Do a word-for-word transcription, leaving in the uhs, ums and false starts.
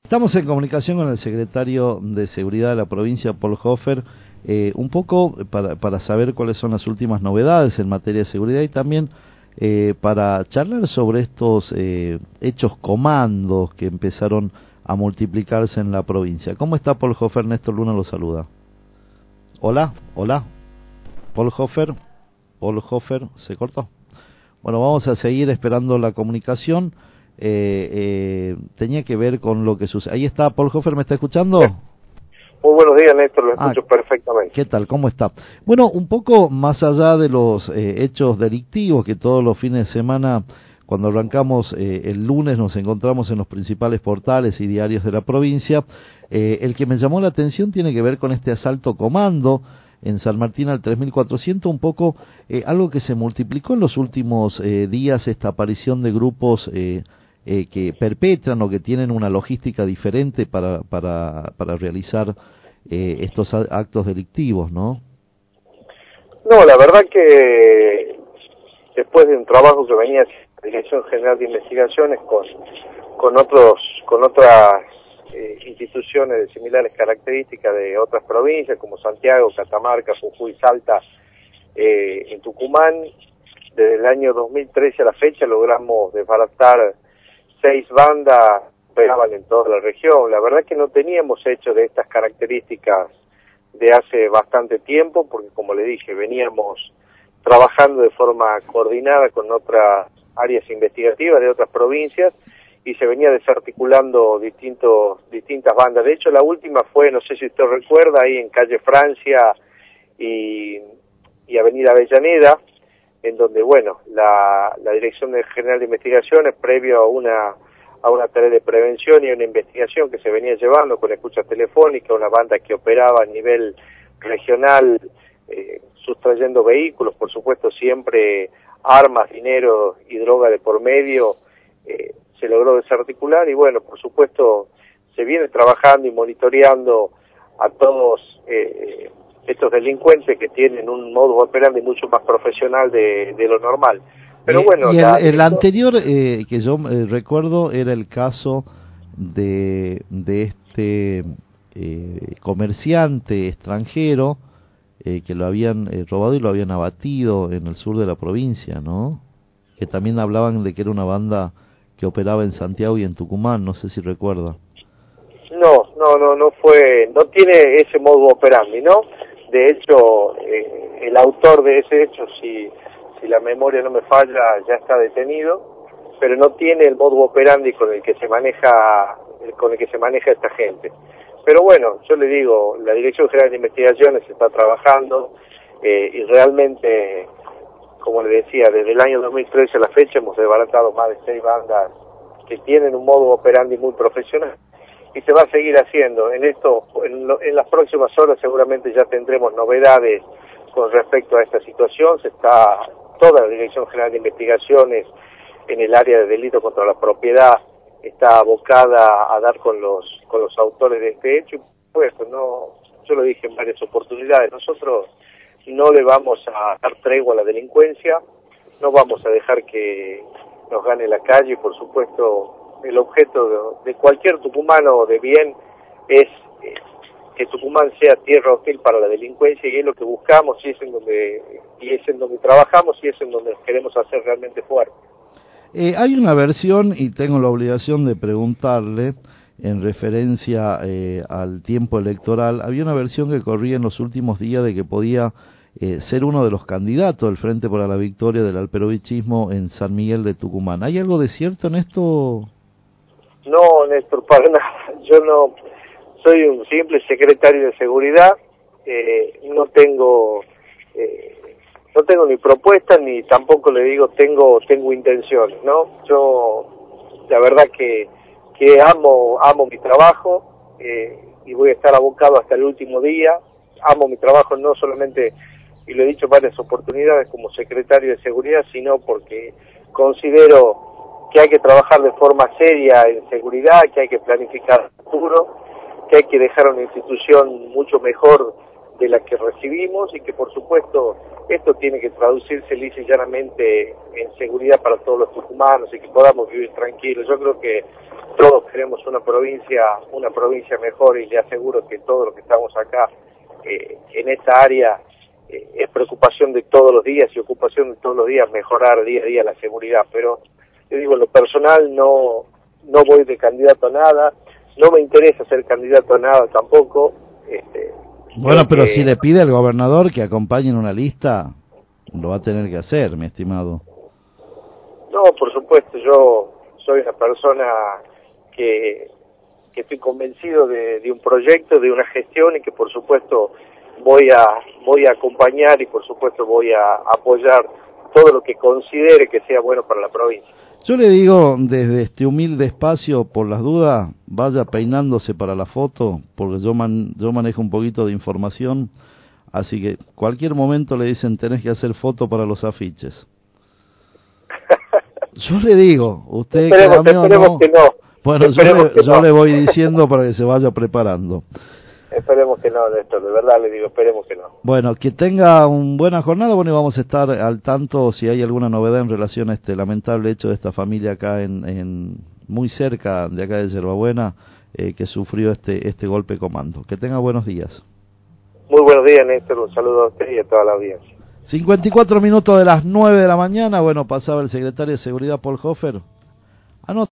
Estamos en comunicación con el secretario de Seguridad de la provincia, Paul Hofer, eh, un poco para, para saber cuáles son las últimas novedades en materia de seguridad y también eh, para charlar sobre estos eh, hechos comandos que empezaron a multiplicarse en la provincia. ¿Cómo está Paul Hofer? Néstor Luna lo saluda. Hola, hola. Paul Hofer, Paul Hofer, ¿se cortó? Bueno, vamos a seguir esperando la comunicación. Eh, eh, tenía que ver con lo que sucede. Ahí está, Paul Hofer, ¿me está escuchando? Muy buenos días, Néstor, lo escucho ah, perfectamente. ¿Qué tal? ¿Cómo está? Bueno, un poco más allá de los eh, hechos delictivos que todos los fines de semana, cuando arrancamos eh, el lunes, nos encontramos en los principales portales y diarios de la provincia, eh, el que me llamó la atención tiene que ver con este asalto comando en San Martín al tres mil cuatrocientos, un poco eh, algo que se multiplicó en los últimos eh, días, esta aparición de grupos eh, eh, que perpetran o que tienen una logística diferente para, para, para realizar eh, estos actos delictivos, ¿no? No, la verdad que después de un trabajo que venía haciendo la Dirección General de Investigaciones con, con, otros, con otras eh, instituciones de similares características de otras provincias como Santiago, Catamarca, Jujuy, Salta, eh, en Tucumán, desde el año dos mil trece a la fecha logramos desbaratar seis bandas que operaban en toda la región. La verdad que no teníamos hecho de estas características de hace bastante tiempo, porque como le dije, veníamos trabajando de forma coordinada con otras áreas investigativas de otras provincias y se venía desarticulando distintos, distintas bandas. De hecho, la última fue, no sé si usted recuerda, ahí en calle Francia y, y avenida Avellaneda, en donde, bueno, la, la Dirección General de Investigaciones, previo a una a una tarea de prevención y una investigación que se venía llevando con escucha telefónica, una banda que operaba a nivel regional, eh, sustrayendo vehículos, por supuesto siempre armas, dinero y droga de por medio, eh, se logró desarticular y bueno, por supuesto se viene trabajando y monitoreando a todos eh, estos delincuentes que tienen un modus operandi mucho más profesional de, de lo normal. Pero eh, bueno, y el, la, el anterior eh, que yo eh, recuerdo era el caso de, de este eh, comerciante extranjero eh, que lo habían eh, robado y lo habían abatido en el sur de la provincia, ¿no? Que también hablaban de que era una banda que operaba en Santiago y en Tucumán, no sé si recuerda. No, no, no, no fue, no tiene ese modus operandi, ¿no? De hecho, eh, el autor de ese hecho, si, si la memoria no me falla, ya está detenido, pero no tiene el modus operandi con el que se maneja, con el que se maneja esta gente. Pero bueno, yo le digo, la Dirección General de Investigaciones está trabajando eh, y realmente, como le decía, desde el año dos mil trece a la fecha hemos desbaratado más de seis bandas que tienen un modus operandi muy profesional. Y se va a seguir haciendo. En esto, en, lo, en las próximas horas seguramente ya tendremos novedades con respecto a esta situación. Se está toda la Dirección General de Investigaciones en el área de delito contra la propiedad está abocada a dar con los con los autores de este hecho. Pues no, yo lo dije en varias oportunidades. Nosotros no le vamos a dar tregua a la delincuencia, no vamos a dejar que nos gane la calle. Por supuesto, el objeto de, de cualquier tucumano de bien es eh, que Tucumán sea tierra hostil para la delincuencia y es lo que buscamos y es en donde y es en donde trabajamos y es en donde nos queremos hacer realmente fuerte. Eh, hay una versión, y tengo la obligación de preguntarle, en referencia eh, al tiempo electoral, había una versión que corría en los últimos días de que podía eh, ser uno de los candidatos del Frente para la Victoria del alperovichismo en San Miguel de Tucumán. ¿Hay algo de cierto en esto? No, Néstor, para nada. Yo no soy un simple secretario de seguridad, eh, no tengo eh, no tengo ni propuesta ni tampoco le digo tengo tengo intenciones, ¿no? Yo la verdad que que amo amo mi trabajo eh, y voy a estar abocado hasta el último día. Amo mi trabajo no solamente, y lo he dicho en varias oportunidades, como secretario de seguridad, sino porque considero que hay que trabajar de forma seria en seguridad, que hay que planificar el futuro, que hay que dejar una institución mucho mejor de la que recibimos y que por supuesto esto tiene que traducirse lisa y llanamente en seguridad para todos los tucumanos y que podamos vivir tranquilos. Yo creo que todos queremos una provincia, una provincia mejor, y le aseguro que todos los que estamos acá eh, en esta área eh, es preocupación de todos los días y ocupación de todos los días mejorar día a día la seguridad. Pero yo digo, en lo personal no, no voy de candidato a nada, no me interesa ser candidato a nada tampoco. Este, Bueno, pero que, si le pide al gobernador que acompañe en una lista, lo va a tener que hacer, mi estimado. No, por supuesto, yo soy una persona que, que estoy convencido de, de un proyecto, de una gestión, y que por supuesto voy a voy a acompañar y por supuesto voy a apoyar todo lo que considere que sea bueno para la provincia. Yo le digo desde este humilde espacio, por las dudas, vaya peinándose para la foto, porque yo man, yo manejo un poquito de información, así que cualquier momento le dicen tenés que hacer foto para los afiches. Yo le digo, usted esperemos, créame o esperemos no, que no. bueno, yo, le, que yo no. le voy diciendo para que se vaya preparando. Esperemos que no, Néstor, de verdad le digo, esperemos que no. Bueno, que tenga una buena jornada, bueno, y vamos a estar al tanto si hay alguna novedad en relación a este lamentable hecho de esta familia acá en, en muy cerca de acá de Yerbabuena, eh, que sufrió este este golpe comando. Que tenga buenos días. Muy buenos días, Néstor, un saludo a usted y a toda la audiencia. cincuenta y cuatro minutos de las nueve de la mañana, bueno, pasaba el secretario de Seguridad, Paul Hofer.